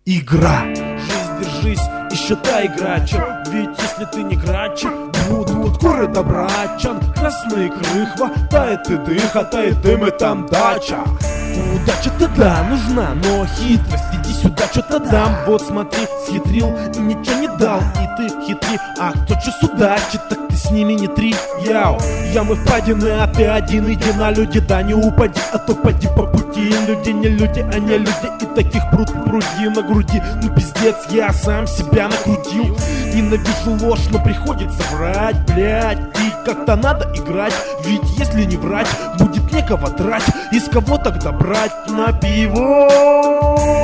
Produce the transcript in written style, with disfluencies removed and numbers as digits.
Игра. Жизнь, держись и считай, грача. Ведь если ты не грача, будут куры добрачан. Красный крых, хватает и дых, хватает дым и там дача. Удача-то да, нужна, но хитрость. Иди сюда, что-то дам. Вот смотри, схитрил и ничего не дал. И ты хитри, а кто че судачит, так ты с ними не три. Яу, ямы впадины, а ты один. Иди на люди, да не упади, а то поди по пути. Люди не люди, а не люди. И таких пруд пруди на груди. Ну пиздец, я сам себя накрутил. Ненавижу ложь, но приходится врать, блять. И как-то надо играть. Ведь если не врать, будет некого драть. Из кого тогда брать на пиво?